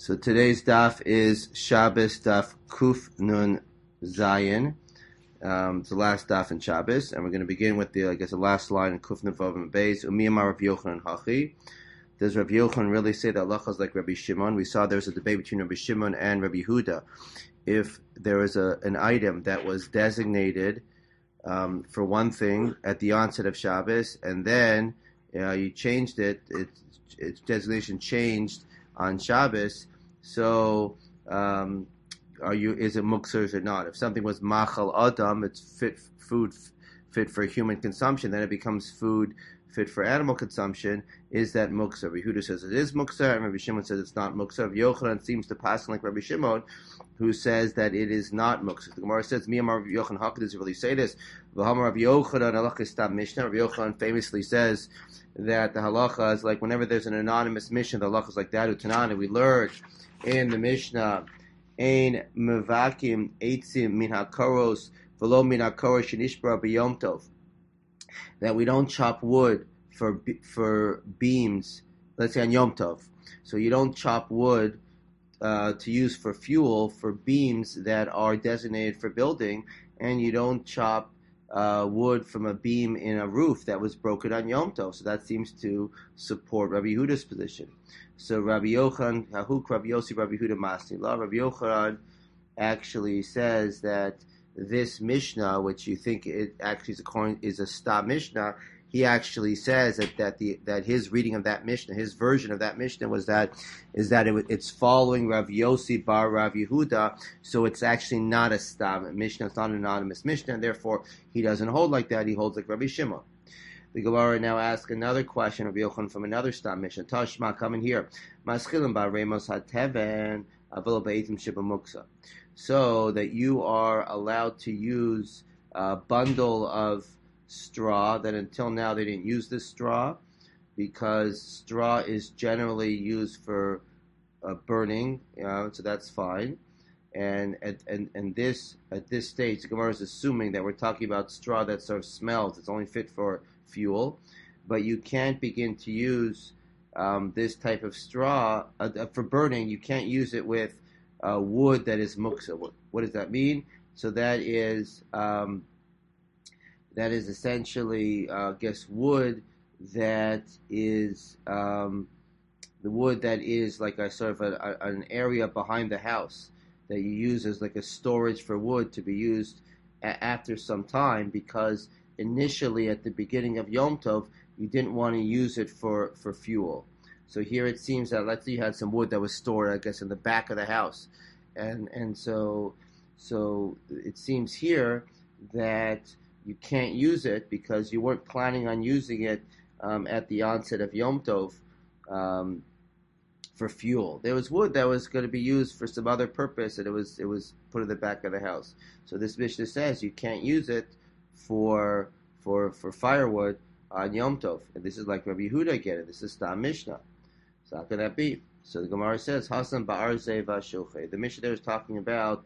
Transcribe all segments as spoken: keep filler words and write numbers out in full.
So today's daf is Shabbos daf Kuf Nun Zayin. Um, it's the last daf in Shabbos, and we're going to begin with the, I guess, the last line in Kuf Nun Vav and Beis. Umiyamar Rav Yochanan Hachi. Does Rav Yochanan really say that halacha is like Rabbi Shimon? We saw there's a debate between Rabbi Shimon and Rabbi Yehuda. If there was a an item that was designated um, for one thing at the onset of Shabbos, and then uh, you changed it, it, its designation changed on Shabbos. So, um, are you? Is it muktzah or not? If something was machal adam, it's fit food fit for human consumption. Then it becomes food fit for animal consumption. Is that muktzah? Rabbi Yehuda says it is muktzah, and Rabbi Shimon says it's not muktzah. Rabbi Yochanan seems to pass like Rabbi Shimon, who says that it is not muktzah. The Gemara says, "Mi amar Rabbi Yochanan, how does it really say this?" V'hamar Rabbi Yochanan halacha stam mishnah. Rabbi Yochanan famously says that the halacha is like whenever there's an anonymous mission, the halacha is like that. Utanana, we learned in the Mishnah, ein mevakim eitzim min hakoros v'lo min hakoros shenishbara b'yom tov, that we don't chop wood for for beams, let's say on Yom Tov. So you don't chop wood uh, to use for fuel for beams that are designated for building, and you don't chop uh, wood from a beam in a roof that was broken on Yom Tov. So that seems to support Rabbi Yehuda's position. So Rabbi Yochanan, Hahuk, Rabbi Yossi, Rabbi Yehuda Masni La. Rabbi Yochanan actually says that this Mishnah, which you think it actually is a, is a Stam Mishnah, he actually says that, that the that his reading of that Mishnah, his version of that Mishnah was that is that it, it's following Rav Yossi bar Rav Yehuda, so it's actually not a Stam Mishnah, it's not an anonymous Mishnah, and therefore he doesn't hold like that, he holds like Rabbi Shimon. The Gemara now asks another question of Yochanan from another Stam Mishnah. Tashma, come in here. Maschilim ba remos hateven avil beitim shebamuksa. So that you are allowed to use a bundle of straw that until now they didn't use this straw because straw is generally used for uh, burning, you know, so that's fine. And at and, and this at this stage, the Gemara is assuming that we're talking about straw that sort of smells. It's only fit for fuel, but you can't begin to use um, this type of straw uh, for burning. You can't use it with uh, wood that is muksa. What, what does that mean? So that is um, that is essentially, uh, I guess, wood that is um, the wood that is like a sort of a, a, an area behind the house that you use as like a storage for wood to be used a- after some time, because initially at the beginning of Yom Tov, you didn't want to use it for, for fuel. So here it seems that, let's say you had some wood that was stored, I guess, in the back of the house. And and so so it seems here that you can't use it because you weren't planning on using it um, at the onset of Yom Tov um, for fuel. There was wood that was going to be used for some other purpose, and it was it was put in the back of the house. So this Mishnah says you can't use it for for for firewood on Yom Tov, and this is like Rabbi Yehuda again. And this is Stam Mishnah. So how can that be? So the Gemara says Hasan Ba'ar Zeva Shilchei. The Mishnah there is talking about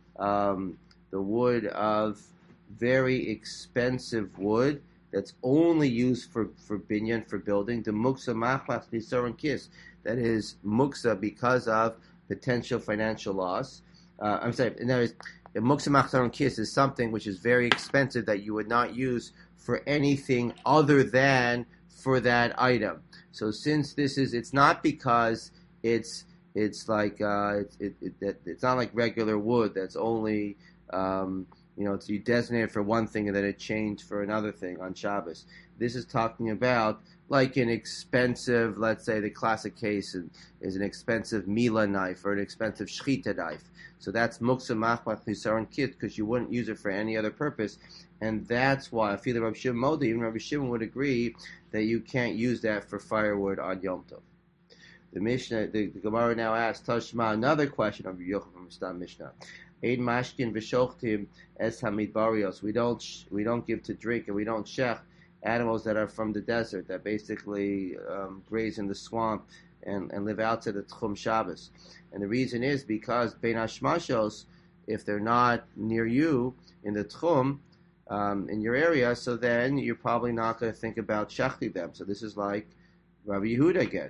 um, the wood of very expensive wood that's only used for for binyan, for building. The muksa machlach nisaron kis, that is muksa because of potential financial loss. Uh, I'm sorry, in other words, the muksa machlach kis is something which is very expensive that you would not use for anything other than for that item. So since this is, it's not because it's it's like uh, it's it, it, it's not like regular wood that's only um, you know, it's you designate it for one thing and then it changed for another thing on Shabbos. This is talking about like an expensive, let's say the classic case is, is an expensive Mila knife or an expensive Shchita knife. So that's Muksa Machmat Nisaron Kit, because you wouldn't use it for any other purpose. And that's why I feel that Rabbi Shimon Modi, even Rabbi Shimon would agree that you can't use that for firewood on Yom Tov. The Mishnah, the, the Gemara now asks Tashma another question of Yochanan from Stam Mishnah. Ein mashkin v'shochtim es hamidbarios. We don't we don't give to drink and we don't shech animals that are from the desert that basically um, graze in the swamp and, and live outside the Tchum Shabbos. And the reason is because bein hashmashos, if they're not near you in the Tchum, um, in your area, so then you're probably not going to think about shechting them. So this is like Rabbi Yehuda again.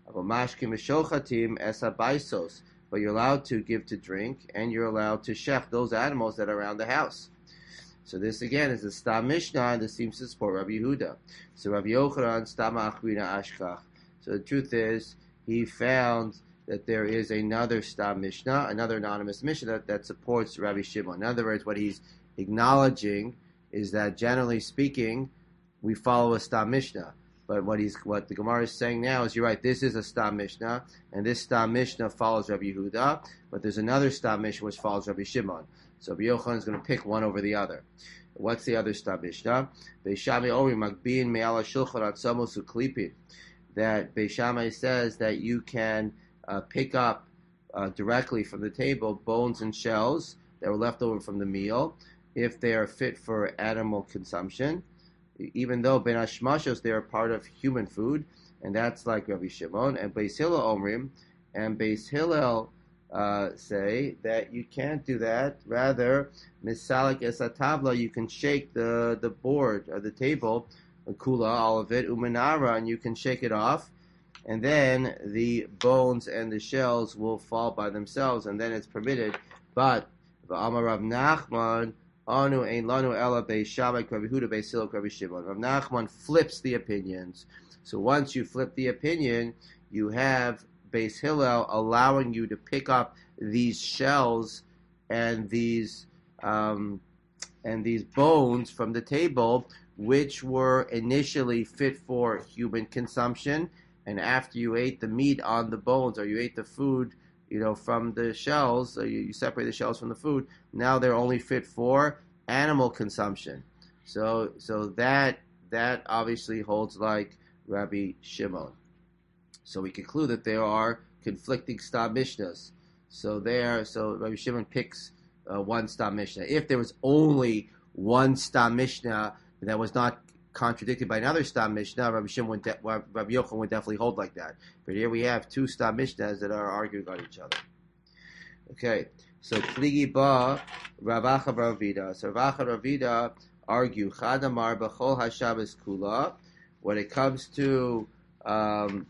But you're allowed to give to drink, and you're allowed to shech those animals that are around the house. So this again is the Stam Mishnah, and this seems to support Rabbi Yehuda. So Rabbi Yochanan Stam Achrina Ashkach. So the truth is, he found that there is another Stam Mishnah, another anonymous Mishnah that, that supports Rabbi Shimon. In other words, what he's acknowledging is that generally speaking, we follow a Stam Mishnah. But what he's what the Gemara is saying now is, you're right, this is a Stam Mishnah, and this Stam Mishnah follows Rabbi Yehuda, but there's another Stam Mishnah which follows Rabbi Shimon. So Rabbi Yochanan is going to pick one over the other. What's the other Stam Mishnah? Beishami Ori Magbin Me'ala Shulchan Atzamos Uklipin. That Beishamai says that you can uh, pick up uh, directly from the table bones and shells that were left over from the meal if they are fit for animal consumption, even though Ben Hashmashos, they are part of human food, and that's like Rabbi Shimon. And Beis Hillel Omrim, and Beis Hillel uh, say that you can't do that. Rather, Misalik Esatabla, you can shake the, the board or the table, Kula, all of it, Umanara, and you can shake it off, and then the bones and the shells will fall by themselves, and then it's permitted. But Amar Rav Nachman, Anu ein lanu ela Beis Shammai Rabbi Yehuda Beis Hillel Rabbi Shimon. Rav Nachman flips the opinions. So once you flip the opinion, you have Beis Hillel allowing you to pick up these shells and these um, and these bones from the table, which were initially fit for human consumption, and after you ate the meat on the bones, or you ate the food, you know, from the shells, so you, you separate the shells from the food, now they're only fit for animal consumption. So so that that obviously holds like Rabbi Shimon. So we conclude that there are conflicting Stam Mishnahs. So there, so Rabbi Shimon picks uh, one Stam Mishnah. If there was only one Stam Mishnah that was not contradicted by another Stam Mishnah, Rabbi Shimon would de- Rabbi Yochanan would definitely hold like that. But here we have two Stam Mishnahs that are arguing on each other. Okay, so Kligi Ba, Ravacha Ravida. So Ravacha Ravida argue Chadamar B'chol HaShabbos Kula. When it comes to um,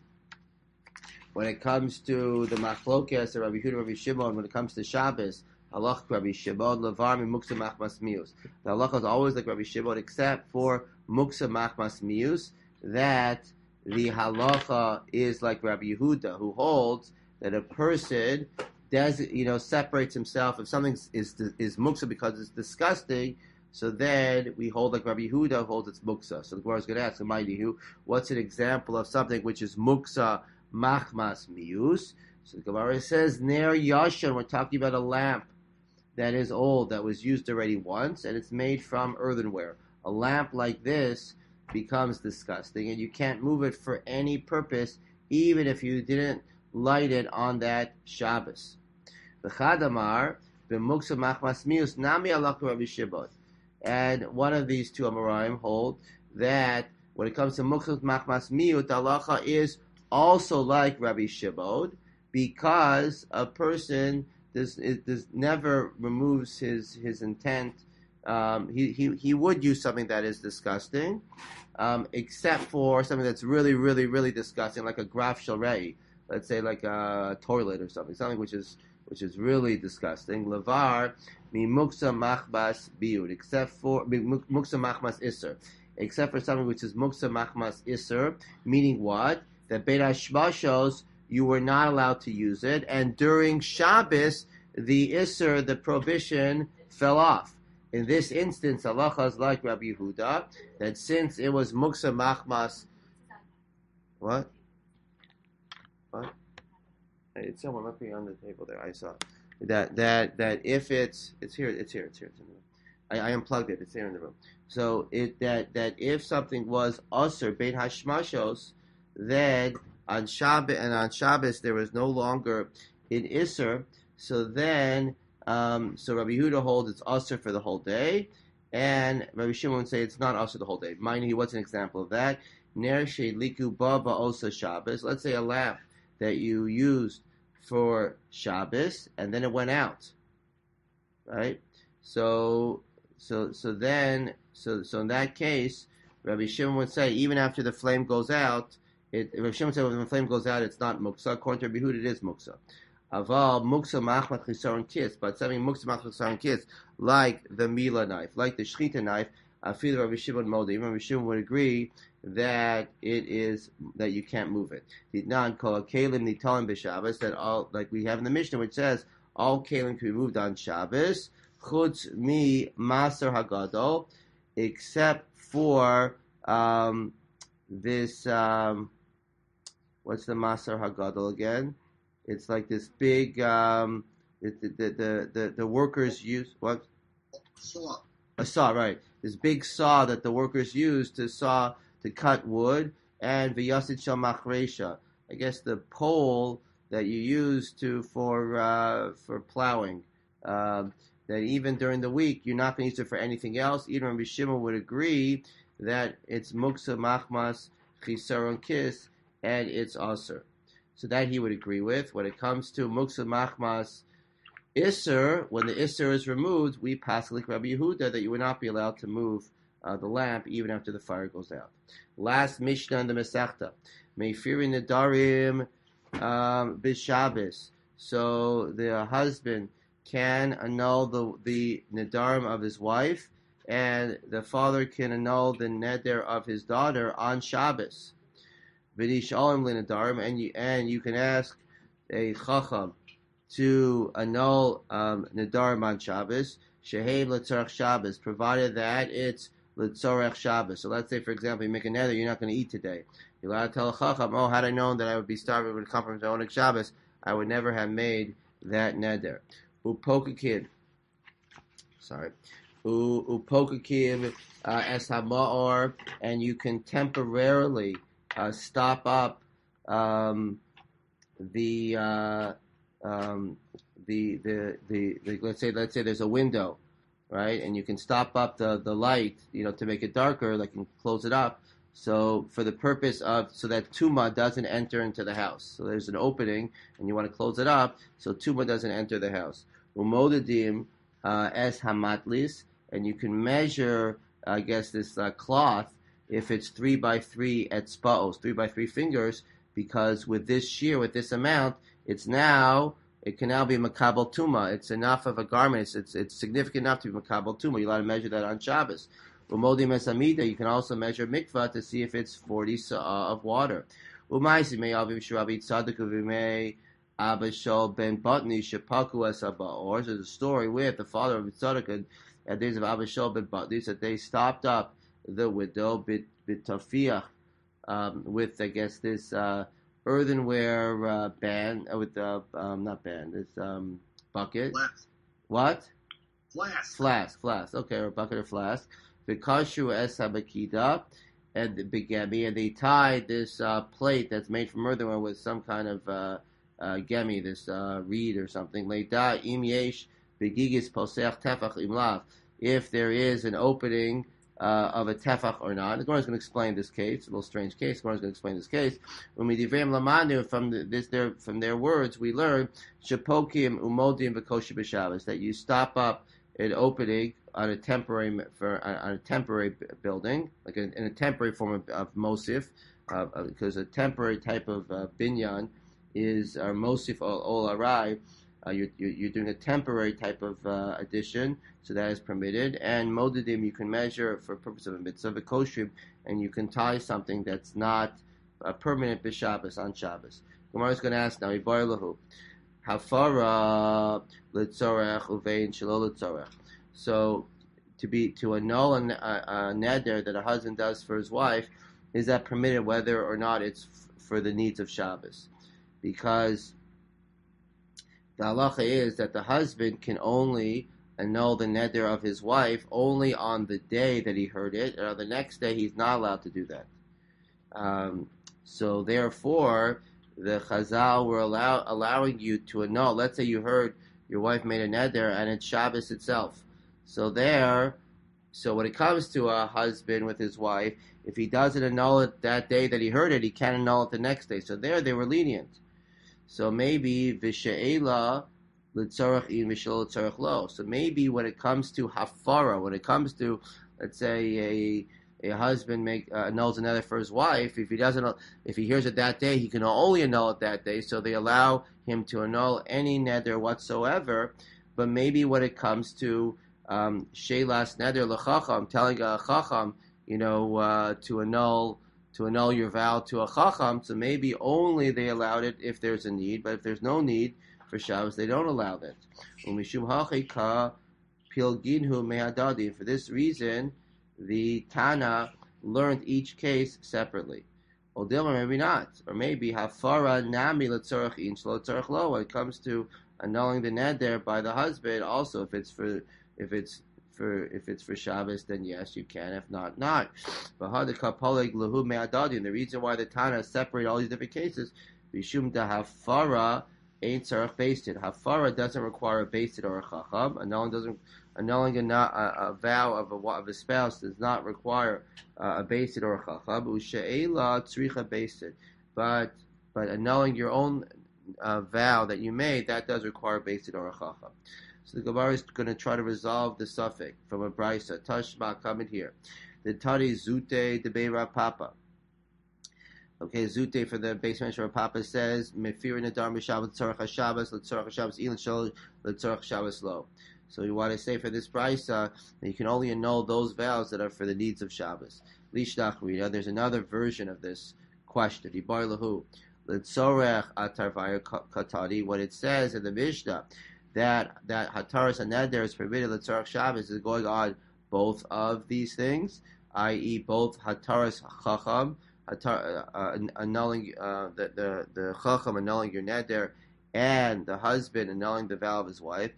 when it comes to the Machlokes of Rabbi Yehuda, Rabbi Shimon, when it comes to Shabbos, Halach Rabbi Shimon Levar Mi Muksa Machmas Mius. The halacha is always like Rabbi Shimon, except for Muksa Machmas Mius, that the halacha is like Rabbi Yehuda, who holds that a person does, you know, separates himself. If something is is muksa because it's disgusting, so then we hold like Rabbi Yehuda holds it's muksa. So the Gemara is going to ask, Hu, what's an example of something which is muksa machmas mius? So the Gemara says, Ner Yashan, we're talking about a lamp that is old, that was used already once, and it's made from earthenware. A lamp like this becomes disgusting, and you can't move it for any purpose, even if you didn't light it on that Shabbos. V'chadamar b'muksa machmas mius nami alach Rabbi Shimon. And one of these two Amoraim hold that when it comes to muksa machmas miut, the halacha is also like Rabbi Shimon, because a person does, does never removes his his intent. Um, he, he he would use something that is disgusting, um, except for something that's really, really, really disgusting, like a graf shalrei, let's say like a toilet or something, something which is which is really disgusting. Lavar mi muksa machmas biud, except for muksa machmas iser, except for something which is muksa machmas iser, meaning what? That Beit Hashmashos, you were not allowed to use it, and during Shabbos, the iser, the prohibition, fell off. In this instance, halacha is like Rabbi Yehuda, that since it was muksa machmas, what? What? It's somewhere, might be on the table there. I saw that that that if it's it's here, it's here, it's here. It's in the room. I, I unplugged it. It's here in the room. So it that that if something was usher Beit Hashmashos, then on Shabbos and on Shabbos there was no longer in Isser. So then, um, so Rabbi Yehuda holds it's usher for the whole day, and Rabbi Shimon would say it's not usher the whole day. Mind you, what's an example of that? Ner she'liku ba ba'osa Shabbos. Let's say a lamp that you used for Shabbos, and then it went out, right? So, so, so then, so, so in that case, Rabbi Shimon would say, even after the flame goes out, It, Rav Shimon said when the flame goes out, it's not muksa. According to Rabbi Yehuda, it is muksa. Aval muksa machmat chisaron kiss, but something muksa machmat chisaron kiss, like the mila knife, like the shchita knife. I feel Rabbi Shimon Moldi. Even Rabbi Shimon would agree that it is that you can't move it. Ditnan kol kalim nitalim b'Shabbos, that all, like we have in the Mishnah, which says all kalim can be moved on Shabbos, chutz mi maser hagadol, except for um, this. Um, what's the maser hagadol again? It's like this big. Um, the, the, the the the workers use what? Saw. A saw, right? This big saw that the workers use to saw to cut wood, and v'yasid shel machresha. I guess the pole that you use to for uh, for plowing. Um, that even during the week you're not going to use it for anything else. Even Rabbi Shimon would agree that it's muksa machmas chisaron kis and it's aser. So that he would agree with. When it comes to muksa machmas Isser, when the Isser is removed, we pass like Rabbi Yehuda that you would not be allowed to move uh, the lamp even after the fire goes out. Last Mishnah in the Masechta. Meifirin Nedarim um, B'Shabbos. So the husband can annul the, the Nedarim of his wife, and the father can annul the Neder of his daughter on Shabbos. V'dish Olim L'Nedarim, and you, and you can ask a Chacham to annul um, Nedarim on Shabbos, Sheheim L'Tzorech Shabbos, provided that it's L'Tzorech Shabbos. So let's say, for example, you make a neder, you're not going to eat today. You're allowed to tell a Chacham, oh, had I known that I would be starving with a come from Oneg Shabbos, I would never have made that neder. Upokakim, sorry, Upokakim uh, Es HaMa'or, and you can temporarily uh, stop up um, the... Uh, Um, the, the, the, the, let's say, let's say there's a window, right? And you can stop up the, the light, you know, to make it darker, like, and close it up. So for the purpose of, so that Tuma doesn't enter into the house. So there's an opening and you want to close it up so Tuma doesn't enter the house. Umodadim, uh, es hamatlis, and you can measure, I guess, this uh, cloth, if it's three by three at spaos, three by three fingers, because with this shear, with this amount, it's now, it can now be makabel tuma. It's enough of a garment. It's, it's, it's significant enough to be makabel tuma. You're allowed to measure that on Shabbos. Umodi mesamida, you can also measure mikvah to see if it's forty sa'ah of water. Umaisi may aviv shirabi tzadik uvimei abashol ben batni shepaku es habaor. So there's a story with the father of tzaddik at days of Abishol ben batni that they stopped up the widow bit bitafiach um, with, I guess, this uh, earthenware uh, band uh, with the uh, um, not band, this um, bucket. Flask. What? Flask. Flask, flask. Okay, or bucket or flask. Vikashu es habakida, and the bigami, and they tied this uh, plate that's made from earthenware with some kind of uh, uh, gemi, this uh, reed or something. Leida im yesh begigis posech tefach imlav. If there is an opening Uh, of a tefach or not. The Gemara is going to explain this case, a little strange case. The Gemara is going to explain this case. When we divram lamanu from the, this their from their words, we learn shapokim umodim v'koshi b'Shabbos, that you stop up an opening on a temporary for on a temporary building, like in, in a temporary form of, of mosif, uh, because a temporary type of uh, binyan is uh, mosif ol, ol arai. Uh, you're, you're doing a temporary type of uh, addition, so that is permitted. And modadim you can measure for purpose of a mitzvah v'koshrim, and you can tie something that's not uh, permanent b'Shabbos on Shabbos. Gemara is going to ask now, ibar lahu, hafara l'tzorech uvein shelo l'tzorech. So to be to annul a, a, a neder that a husband does for his wife, is that permitted whether or not it's f- for the needs of Shabbos? Because the halacha is that the husband can only annul the neder of his wife only on the day that he heard it, and on the next day he's not allowed to do that. Um, so therefore, the Chazal were allow, allowing you to annul. Let's say you heard your wife made a neder and it's Shabbos itself. So there, so when it comes to a husband with his wife, if he doesn't annul it that day that he heard it, he can't annul it the next day. So there they were lenient. So maybe v'she'ela l'tzorech in v'shelo l'tzorech lo. So maybe when it comes to hafara, when it comes to, let's say, a a husband make uh, annuls a neder for his wife, if he doesn't, if he hears it that day, he can only annul it that day. So they allow him to annul any neder whatsoever. But maybe when it comes to um, shelas neder lechacham, telling a chacham, you know, uh, to annul to annul your vow to a chacham, so maybe only they allowed it if there's a need. But if there's no need for Shabbos, they don't allow that. Umishum hachika pilginhu mehadadi. For this reason, the Tana learned each case separately. Or maybe not. Or maybe hafara nami letzorach in shlo tzorach lo. When it comes to annulling the neder by the husband, also if it's for if it's for if it's for Shabbos, then yes, you can. If not, not. But hadikapolig lahu me'adadi. And the reason why the Tana separate all these different cases, bishum da hafara ain't tzarach based. Hafara doesn't require a based or a chacham. Annulling doesn't. Annulling a, a, a vow of a, of a spouse does not require uh, a based or a chacham. Ushe'ela tzricha based. But but annulling your own uh, vow that you made, that does require a based or a chacham. So the Gemara is going to try to resolve the suffix from a brisa. Tashma, comment here. The tari zute de Rav Papa. Okay, zute for the base mention Rav Papa says mefir nadar mishabbos tzorach hashabbos letzorach hashabbos ilin shol letzorach shabbos lo. So you want to say for this brisa that you can only annul those vows that are for the needs of Shabbos. Lishdach Rita. There's another version of this question. Ibar lahu letzorach atarvaya katari. What it says in the Mishnah that that hataras and neder is permitted letzorach Shabbos is going on both of these things, that is, both hataras chacham, hatar, uh, annulling uh, the the the chacham annulling your neder, and the husband annulling the vow of his wife.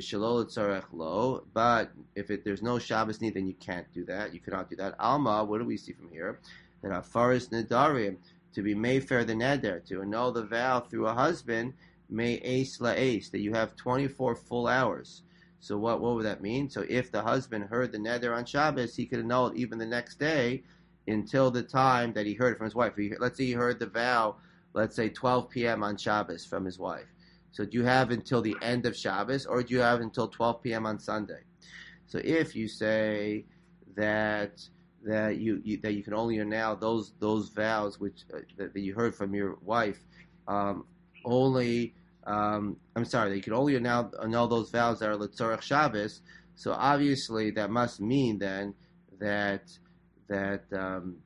But if it, there's no Shabbos need, then you can't do that. You cannot do that. Alma, what do we see from here? That afaris nedarim, to be mayfair the neder, to annul the vow through a husband, may ace la ace, that you have twenty-four full hours. So what what would that mean? So if the husband heard the neder on Shabbos, he could annul it even the next day until the time that he heard it from his wife. He, let's say he heard the vow, let's say twelve p.m. on Shabbos from his wife. So do you have until the end of Shabbos, or do you have until twelve p.m. on Sunday? So if you say that that you, you that you can only annul those those vows which uh, that, that you heard from your wife, um, only um, I'm sorry, that you can only annul, annul those vows that are letzorach Shabbos. So obviously that must mean then that that um,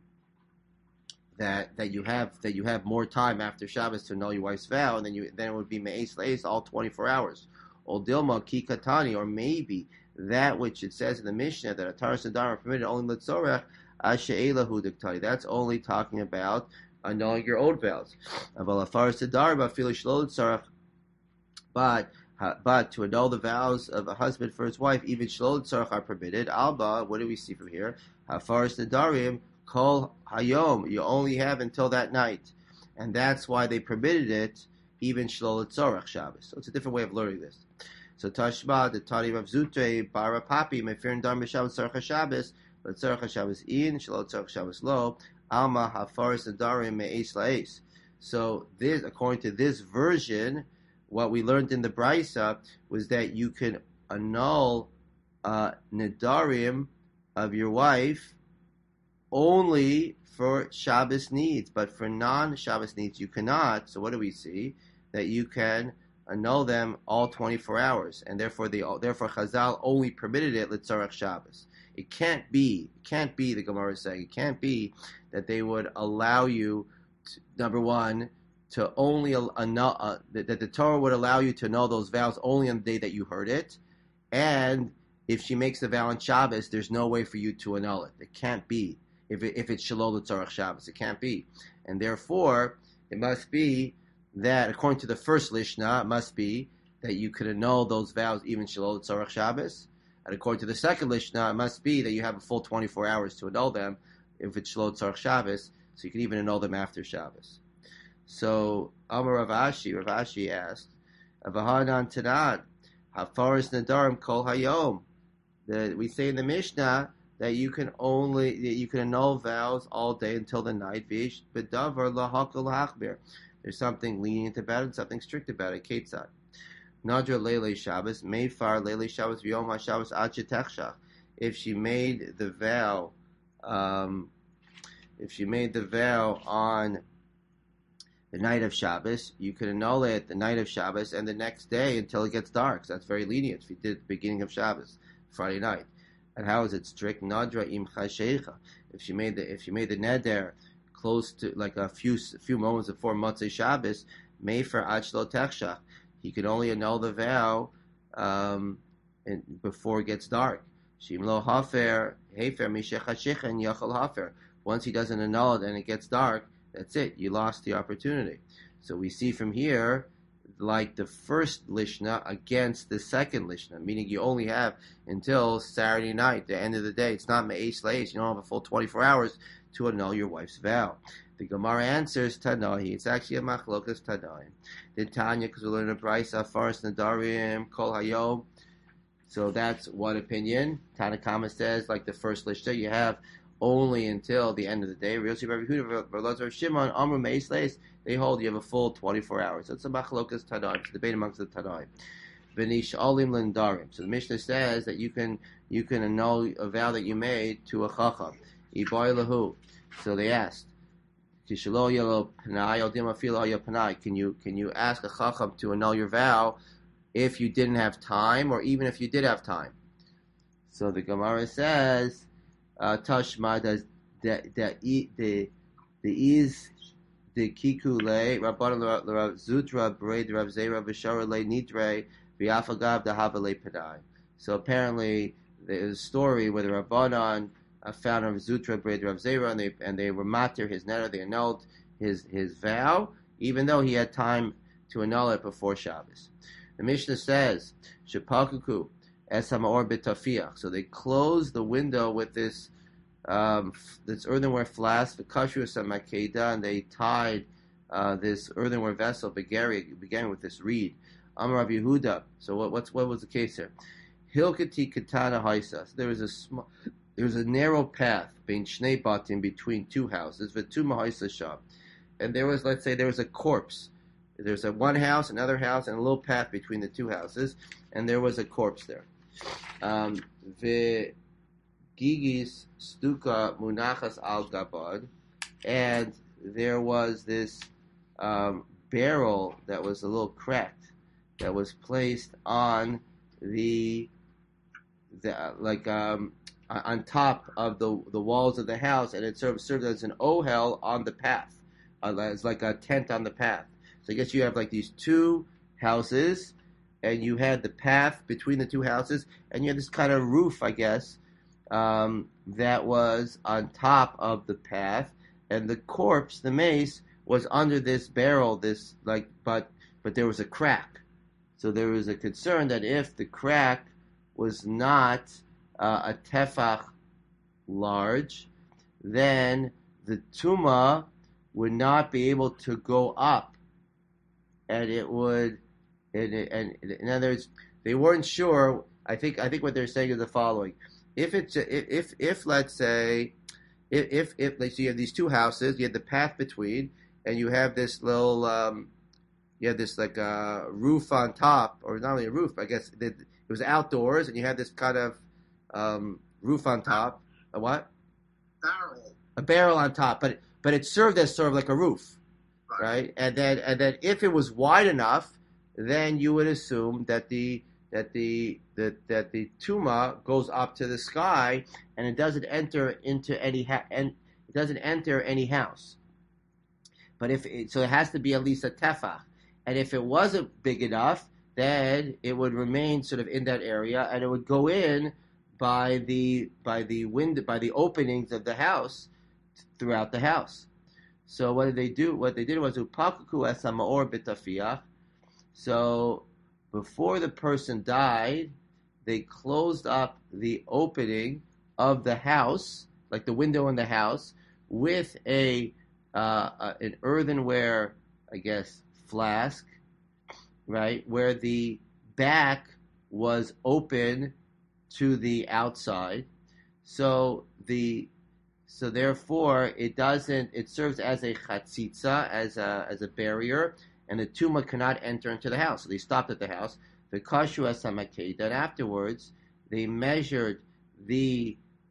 that that you have that you have more time after Shabbos to annul your wife's vow, and then you then it would be me'es le'es all twenty-four hours. Or dilma ki katani, or maybe that which it says in the Mishnah that ataras and dar are permitted only letzorech ashe'elahu diktani. That's only talking about annulling your old vows. Aval afaras dar ba'filu shlo letzorech, but but to annul the vows of a husband for his wife, even shlo letzorech are permitted. Alba, what do we see from here? Afaras darim. Kol hayom, you only have until that night, and that's why they permitted it even shlo letzorach Shabbos. So it's a different way of learning this. So Tashma, the Tari Rav Zute, Bara Papi, Mefir Dar Mishabbos tzorach Shabbos, letzorach Shabbos in, shlo letzorach Shabbos lo, Alma hafaris nadarim me'es la'es. So this, according to this version, what we learned in the Brisa was that you can annul uh, nadarim of your wife only for Shabbos needs, but for non-Shabbos needs you cannot. So what do we see? That you can annul them all twenty-four hours, and therefore they therefore Chazal only permitted it letzorach Shabbos. It can't be, it can't be, the Gemara is saying, it can't be that they would allow you, to, number one, to only annul, uh, that, that the Torah would allow you to annul those vows only on the day that you heard it, and if she makes the vow on Shabbos, there's no way for you to annul it. It can't be. If it, if it's Shalol Tzorach Shabbos, it can't be, and therefore it must be that according to the first Lishna, it must be that you could annul those vows even Shalol Tzorach Shabbos, and according to the second Lishna, it must be that you have a full twenty-four hours to annul them if it's Shalol Tzorach Shabbos, so you can even annul them after Shabbos. So Amar Rav Ashi, Rav Ashi asked, Avahanan Tanat, Hafaris Nadarim Kol Hayom. That we say in the Mishnah that you can only that you can annul vows all day until the night. There's something lenient about it, something strict about it. Ketzad. Nadra Lele Shabbos, Mayfar Lele Shabbos, Yom HaShabbos Ad Shetechshach. If she made the vow um, if she made the vow on the night of Shabbos, you could annul it the night of Shabbos and the next day until it gets dark. So that's very lenient if you did it at the beginning of Shabbos, Friday night. And how is it strict? Nadra im chashecha. If she made the if she made the neder close to like a few few moments before Motzei Shabbos, mefer ad shelo techshach. He could only annul the vow um, in, before it gets dark. Shim lo hafer hefer mishechashecha and yachal hafer. Once he doesn't annul it and it gets dark, that's it. You lost the opportunity. So we see from here, like the first lishna against the second lishna, meaning you only have until Saturday night, the end of the day. It's not me'esh leish. You don't have a full twenty-four hours to annul your wife's vow. The Gemara answers Tanahi. It's actually a machlokas Tanaim. The Tanya, because we learn a brisa first Nadarim Kol Hayom. So that's one opinion. Tanakama says, like the first lishna, you have only until the end of the day. Real Rabbi Yehuda, Shimon, Amru Me'esh leish. They hold you have a full twenty-four hours. So it's a machlokas Tanaim. It's a debate amongst the Tanaim. V'nish alim l'ndarim. So the Mishnah says that you can you can annul a vow that you made to a chacham. Iboy lahu. So they asked, Can you can you ask a chacham to annul your vow if you didn't have time, or even if you did have time? So the Gemara says, Tashma does the the the the is the kikule Rabban Rav Zutra Braid Rav Zera V'Shara Le Nidre V'Afagav Dahavale Padai. So apparently there's a story where the Rabbanan uh, found Rav Zutra Braid Rav Zera and they and they were matir his neder. They annulled his his vow even though he had time to annul it before Shabbos. The Mishnah says Shepakuku Es Hamaor B'Tafiach. So they closed the window with this um, this earthenware flask, the kashu samakeda, and they tied uh, this earthenware vessel, begari, began with this reed. Amar Rav Yehuda. So what what's what was the case here? Hilkati katana haisa. So there was a small, there was a narrow path between shnei batim, between two houses. V'tuma haisa sham, and there was, let's say, there was a corpse. There's a one house, another house, and a little path between the two houses, and there was a corpse there. Um, the Gigis stuka munachas al gabad, and there was this um, barrel that was a little cracked that was placed on the, the like um, on top of the the walls of the house, and it served served as an ohel on the path, uh, it's like a tent on the path. So I guess you have like these two houses, and you had the path between the two houses, and you had this kind of roof, I guess, um, that was on top of the path, and the corpse, the mace, was under this barrel, this like, but but there was a crack. So there was a concern that if the crack was not uh, a tefach large, then the tuma would not be able to go up, and it would, and, and in other words, they weren't sure. I think I think what they're saying is the following: if it's if if, if let's say if if, if let's say you have these two houses, you have the path between, and you have this little um, you have this like uh, roof on top, or not only a roof, but I guess it, it was outdoors, and you had this kind of um, roof on top. A what? Barrel. A barrel on top, but but it served as sort of like a roof, Right. right? And then and then if it was wide enough, then you would assume that the that the that that the tuma goes up to the sky, and it doesn't enter into any ha- and it doesn't enter any house. But if it, so, it has to be at least a tefach. And if it wasn't big enough, then it would remain sort of in that area, and it would go in by the by the window, by the openings of the house throughout the house. So what did they do? What they did was upakuku esamaor bitafiach. So before the person died, they closed up the opening of the house, like the window in the house, with a uh, uh, an earthenware, I guess, flask, right, where the back was open to the outside. So the so therefore it doesn't. It serves as a chatzitza, as a as a barrier, and the tuma cannot enter into the house. So they stopped at the house. The kashu esamakei. Then afterwards they measured the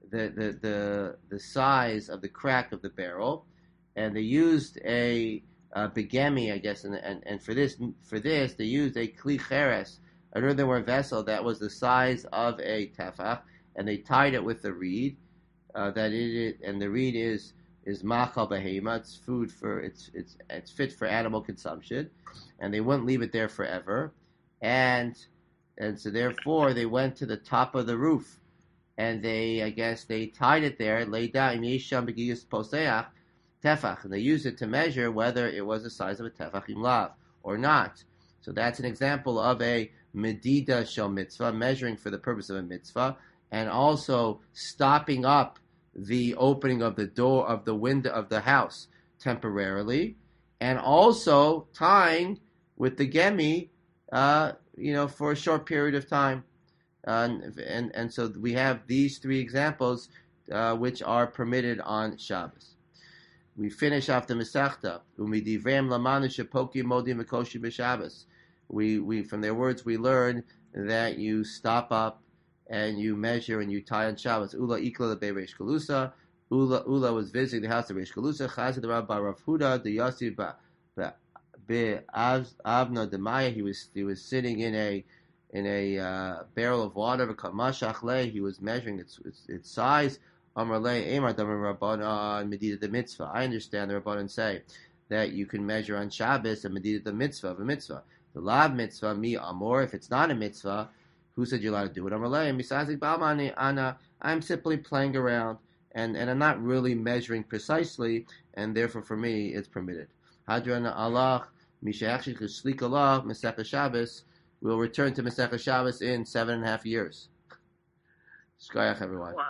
the, the the the size of the crack of the barrel, and they used a, a bigami, I guess, and, and and for this for this they used a kli cheres, an earthenware vessel that was the size of a tefach, and they tied it with a reed. Uh, that it and the reed is is machal behema. It's food for it's it's it's fit for animal consumption, and they wouldn't leave it there forever, and and so therefore they went to the top of the roof, and they I guess they tied it there, laid down yesham begiyus poseach tefach, and they used it to measure whether it was the size of a tefach im lav or not. So that's an example of a medida shel mitzvah, measuring for the purpose of a mitzvah, and also stopping up the opening of the door of the window of the house temporarily, and also tying with the gemi, uh, you know, for a short period of time. Uh, and, and and so we have these three examples uh, which are permitted on Shabbos. We finish off the Masechta. Umidivreim lamanu shepoki modi mekoshi b'Shabbos. We we from their words we learn that you stop up and you measure and you tie on Shabbos. Ula ikla be Reish Galusa. Ula Ula was visiting the house of Reish Galusa. Chazid the Rabbi Rav Huda the Yossi be Avna Demaya. He was he was sitting in a in a uh, barrel of water. He was measuring its its, its size. Amar le Emar Damar Rabbanan Medida the mitzvah. I understand the Rabbanan say that you can measure on Shabbos and Medida the mitzvah of a mitzvah. The lav mitzvah mi amor. If it's not a mitzvah, who said you're allowed to do it? I'm simply playing around, and, and I'm not really measuring precisely, and therefore for me it's permitted. Hadran Allah, Mishayachik Shlik Allah, Masechah Shabbos. We'll return to Masechah Shabbos in seven and a half years. Shkoyach, everyone.